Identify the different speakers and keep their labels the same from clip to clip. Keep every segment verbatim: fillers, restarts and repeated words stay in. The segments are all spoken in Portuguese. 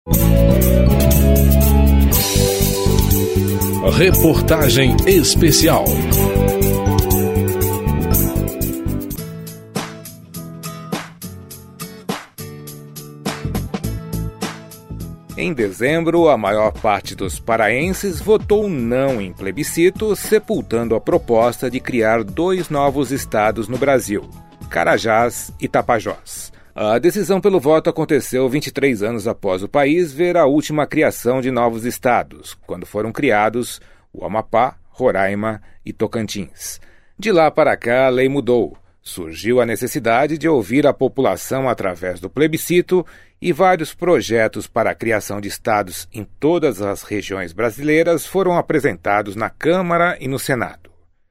Speaker 1: Reportagem especial. Em dezembro, a maior parte dos paraenses votou não em plebiscito, sepultando a proposta de criar dois novos estados no Brasil, Carajás e Tapajós. A decisão pelo voto aconteceu vinte e três anos após o país ver a última criação de novos estados, quando foram criados o Amapá, Roraima e Tocantins. De lá para cá, a lei mudou. Surgiu a necessidade de ouvir a população através do plebiscito e vários projetos para a criação de estados em todas as regiões brasileiras foram apresentados na Câmara e no Senado.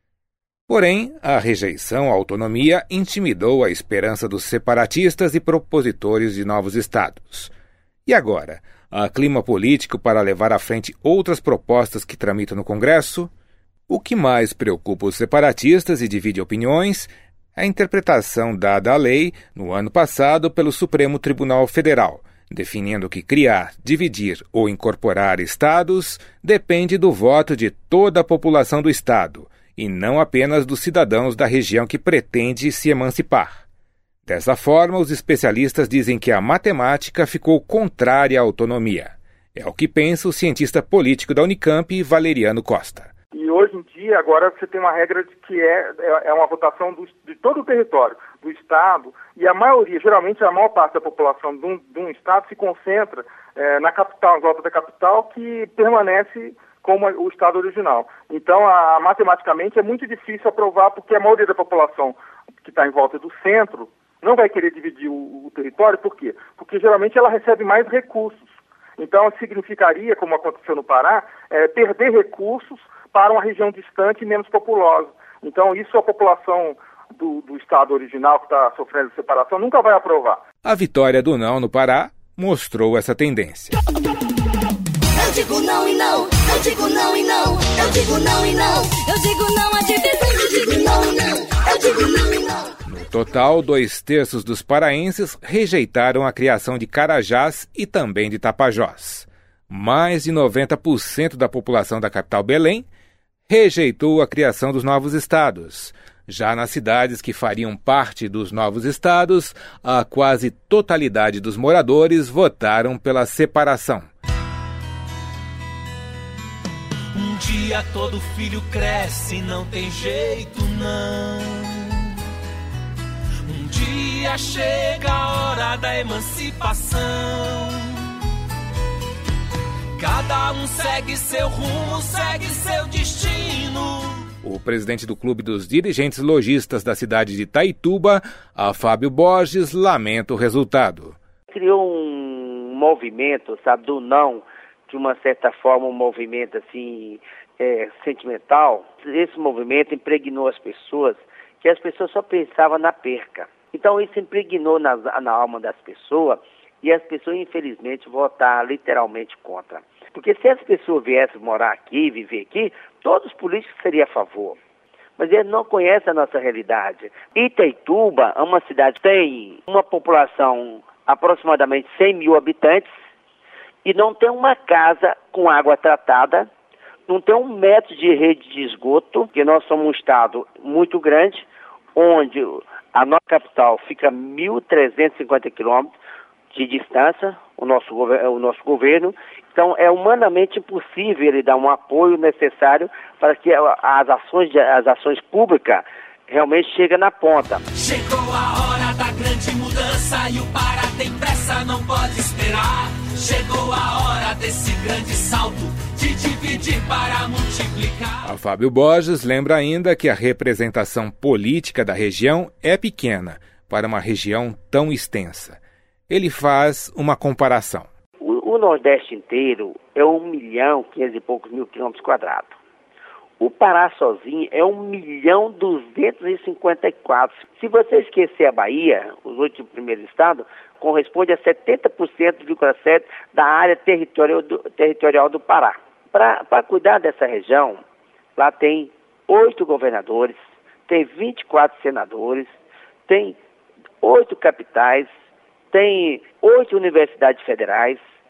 Speaker 1: Porém, a rejeição à autonomia intimidou a esperança dos separatistas e propositores de novos estados. E agora, há clima político para levar à frente outras propostas que tramitam no Congresso? O que mais preocupa os separatistas e divide opiniões é a interpretação dada à lei no ano passado pelo Supremo Tribunal Federal, definindo que criar, dividir ou incorporar estados depende do voto de toda a população do estado, e não apenas dos cidadãos da região que pretende se emancipar. Dessa forma, os especialistas dizem que a matemática ficou contrária à autonomia. É o que pensa o cientista político da Unicamp, Valeriano Costa.
Speaker 2: E hoje em dia, agora você tem uma regra de que é, é uma votação do, de todo o território, do estado, e a maioria, geralmente a maior parte da população de um, de um estado se concentra é, na capital, em volta da capital, que permanece como o estado original. Então, a, a, matematicamente, é muito difícil aprovar, porque a maioria da população que está em volta do centro não vai querer dividir o, o território. Por quê? Porque, geralmente, ela recebe mais recursos. Então, significaria, como aconteceu no Pará, é, perder recursos para uma região distante e menos populosa. Então, isso a população do, do estado original, que está sofrendo separação, nunca vai aprovar.
Speaker 1: A vitória do não no Pará mostrou essa tendência.
Speaker 3: Eu digo não e não, eu digo não e não, eu digo não e não, eu digo não a divisão, eu digo não e não, eu digo não e não.
Speaker 1: No total, dois terços dos paraenses rejeitaram a criação de Carajás e também de Tapajós. Mais de noventa por cento da população da capital Belém rejeitou a criação dos novos estados. Já nas cidades que fariam parte dos novos estados, a quase totalidade dos moradores votaram pela separação.
Speaker 4: Um dia todo filho cresce, não tem jeito não. Um dia chega a hora da emancipação. Cada um segue seu rumo, segue seu destino.
Speaker 1: O presidente do Clube dos Dirigentes Lojistas da cidade de Itaituba, a Fábio Borges, lamenta o resultado.
Speaker 5: Criou um movimento, sabe, do não, de uma certa forma um movimento assim, é, sentimental. Esse movimento impregnou as pessoas, que as pessoas só pensavam na perca. Então isso impregnou na, na alma das pessoas, e as pessoas infelizmente votaram literalmente contra. Porque se as pessoas viessem morar aqui, viver aqui, todos os políticos seriam a favor. Mas eles não conhecem a nossa realidade. Itaituba é uma cidade que tem uma população aproximadamente cem mil habitantes, e não tem uma casa com água tratada, não tem um metro de rede de esgoto, porque nós somos um estado muito grande, onde a nossa capital fica a mil trezentos e cinquenta quilômetros de distância, o nosso, o nosso governo. Então é humanamente impossível ele dar um apoio necessário para que as ações, as ações públicas realmente cheguem na ponta.
Speaker 4: Chegou a hora da grande mudança e o Pará tem pressa, não pode esperar. Chegou a hora desse grande salto, de dividir para multiplicar.
Speaker 1: A Fábio Borges lembra ainda que a representação política da região é pequena para uma região tão extensa. Ele faz uma comparação.
Speaker 5: O, o Nordeste inteiro é um milhão, quinhentos e poucos mil quilômetros quadrados. O Pará sozinho é um milhão duzentos e cinquenta e quatro. Se você esquecer a Bahia, os oito primeiros estados, corresponde a setenta por cento, vírgula sete por cento da área territorial do, territorial do Pará. Para cuidar dessa região, lá tem oito governadores, tem vinte e quatro senadores, tem oito capitais, tem oito universidades federais.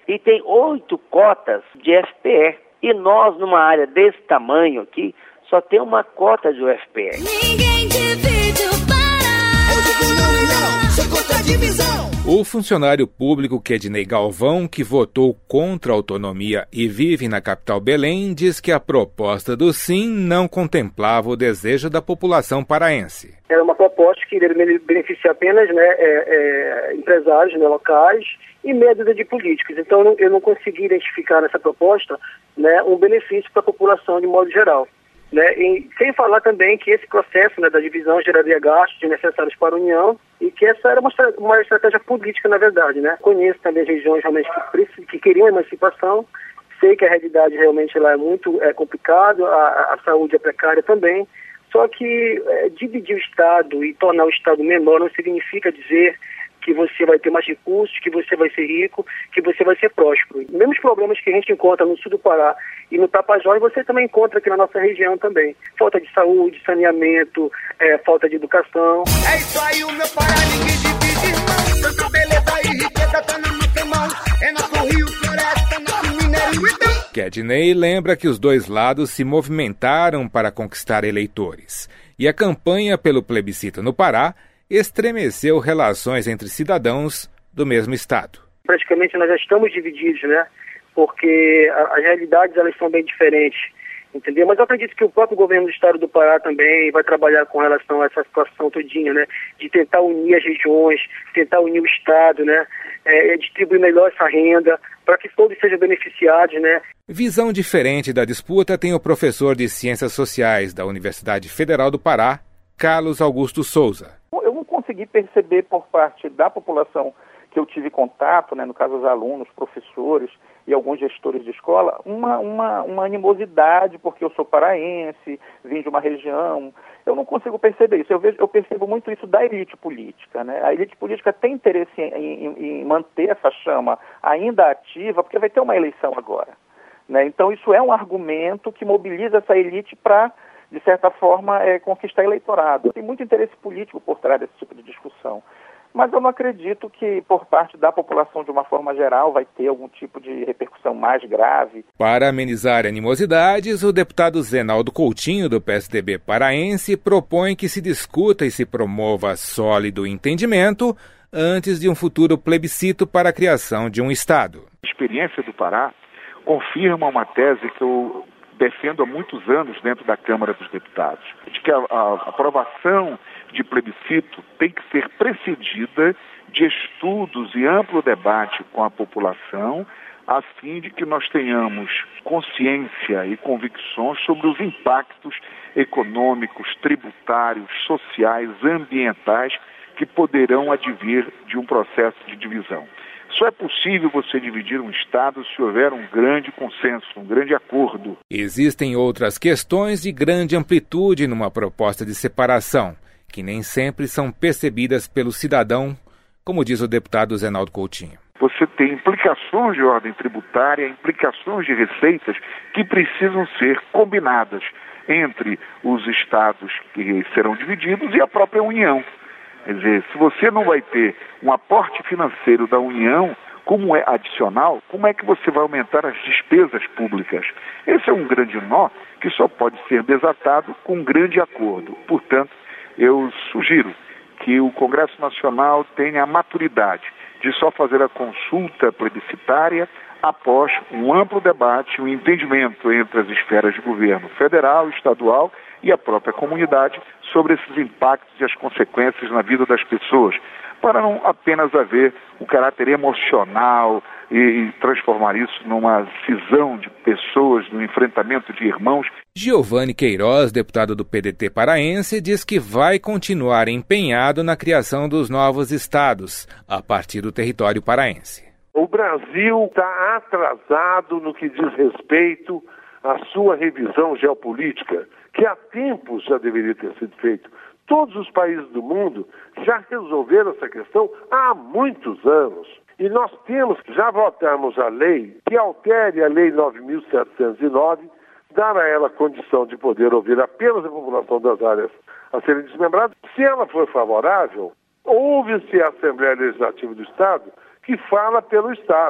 Speaker 5: e tem oito cotas de F P E. E nós, numa área desse tamanho aqui, só tem uma cota de U F P E.
Speaker 3: Ninguém divide o Pará. Eu digo não e não, sou contra a divisão.
Speaker 1: O funcionário público Kedney Galvão, que votou contra a autonomia e vive na capital Belém, diz que a proposta do Sim não contemplava o desejo da população paraense.
Speaker 6: Era uma proposta que iria beneficiar apenas né, é, é, empresários né, locais e meia dúzia de políticos. Então eu não, eu não consegui identificar nessa proposta né, um benefício para a população de modo geral. Né? E sem falar também que esse processo né, da divisão geraria gastos necessários para a União e que essa era uma, uma estratégia política, na verdade. Né? Conheço também as regiões realmente que, que queriam emancipação, sei que a realidade realmente lá é muito é, complicada, a, a saúde é precária também, só que é, dividir o Estado e tornar o Estado menor não significa dizer que você vai ter mais recursos, que você vai ser rico, que você vai ser próspero. Os mesmos problemas que a gente encontra no sul do Pará e no Tapajós, você também encontra aqui na nossa região também. Falta de saúde, saneamento, é, falta de educação.
Speaker 7: É isso aí, o meu Pará, ninguém divide, irmão. Tanta beleza e riqueza tá na nossa mão. É nosso rio, floresta, nosso minério e então.
Speaker 1: Kedney lembra que os dois lados se movimentaram para conquistar eleitores. E a campanha pelo plebiscito no Pará estremeceu relações entre cidadãos do mesmo estado.
Speaker 6: Praticamente nós já estamos divididos, né? Porque a, as realidades elas são bem diferentes, entendeu? Mas eu acredito que o próprio governo do estado do Pará também vai trabalhar com relação a essa situação todinha, né? De tentar unir as regiões, tentar unir o estado, né? É, distribuir melhor essa renda para que todos sejam beneficiados, né?
Speaker 1: Visão diferente da disputa tem o professor de Ciências Sociais da Universidade Federal do Pará, Carlos Augusto Souza.
Speaker 8: Eu não consegui perceber por parte da população que eu tive contato, né, no caso os alunos, professores e alguns gestores de escola, uma, uma, uma animosidade porque eu sou paraense, vim de uma região. Eu não consigo perceber isso. Eu, vejo, eu percebo muito isso da elite política, né? A elite política tem interesse em, em, em manter essa chama ainda ativa, porque vai ter uma eleição agora, né? Então isso é um argumento que mobiliza essa elite para, de certa forma, é, conquistar eleitorado. Tem muito interesse político por trás desse tipo de discussão. Mas eu não acredito que, por parte da população, de uma forma geral, vai ter algum tipo de repercussão mais grave.
Speaker 1: Para amenizar animosidades, o deputado Zenaldo Coutinho, do P S D B paraense, propõe que se discuta e se promova sólido entendimento antes de um futuro plebiscito para a criação de um Estado.
Speaker 9: A experiência do Pará confirma uma tese que eu defendo há muitos anos dentro da Câmara dos Deputados, de que a, a aprovação de plebiscito tem que ser precedida de estudos e amplo debate com a população, a fim de que nós tenhamos consciência e convicções sobre os impactos econômicos, tributários, sociais, ambientais que poderão advir de um processo de divisão. Só é possível você dividir um Estado se houver um grande consenso, um grande acordo.
Speaker 1: Existem outras questões de grande amplitude numa proposta de separação, que nem sempre são percebidas pelo cidadão, como diz o deputado Zenaldo Coutinho.
Speaker 9: Você tem implicações de ordem tributária, implicações de receitas que precisam ser combinadas entre os estados que serão divididos e a própria União. Quer dizer, se você não vai ter um aporte financeiro da União, como é adicional, como é que você vai aumentar as despesas públicas? Esse é um grande nó que só pode ser desatado com um grande acordo. Portanto, eu sugiro que o Congresso Nacional tenha a maturidade de só fazer a consulta plebiscitária após um amplo debate, um entendimento entre as esferas de governo federal, estadual e a própria comunidade sobre esses impactos e as consequências na vida das pessoas, para não apenas haver o caráter emocional e, e transformar isso numa cisão de pessoas, no enfrentamento de irmãos.
Speaker 1: Giovanni Queiroz, deputado do P D T paraense, diz que vai continuar empenhado na criação dos novos estados, a partir do território paraense.
Speaker 10: O Brasil está atrasado no que diz respeito à sua revisão geopolítica, que há tempos já deveria ter sido feito. Todos os países do mundo já resolveram essa questão há muitos anos. E nós temos que já votamos a lei que altere a Lei nove mil setecentos e nove, dar a ela a condição de poder ouvir apenas a população das áreas a serem desmembradas. Se ela for favorável, ouve-se a Assembleia Legislativa do Estado, que fala pelo Estado.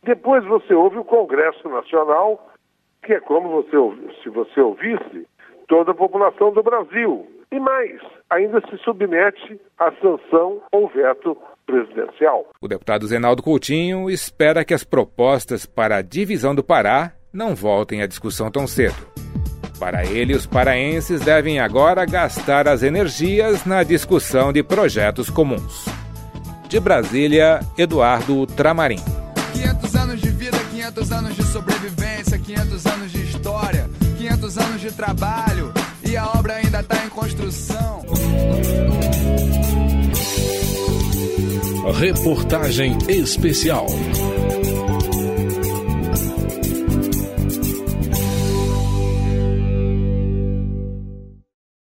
Speaker 10: Depois você ouve o Congresso Nacional, que é como você, se você ouvisse toda a população do Brasil. E mais, ainda se submete à sanção ou veto presidencial.
Speaker 1: O deputado Zenaldo Coutinho espera que as propostas para a divisão do Pará não voltem à discussão tão cedo. Para ele, os paraenses devem agora gastar as energias na discussão de projetos comuns. De Brasília, Eduardo Tramarim.
Speaker 11: quinhentos anos de vida, quinhentos anos de sobrevivência, quinhentos anos de história, quinhentos anos de trabalho e a obra ainda está em construção.
Speaker 12: Reportagem especial.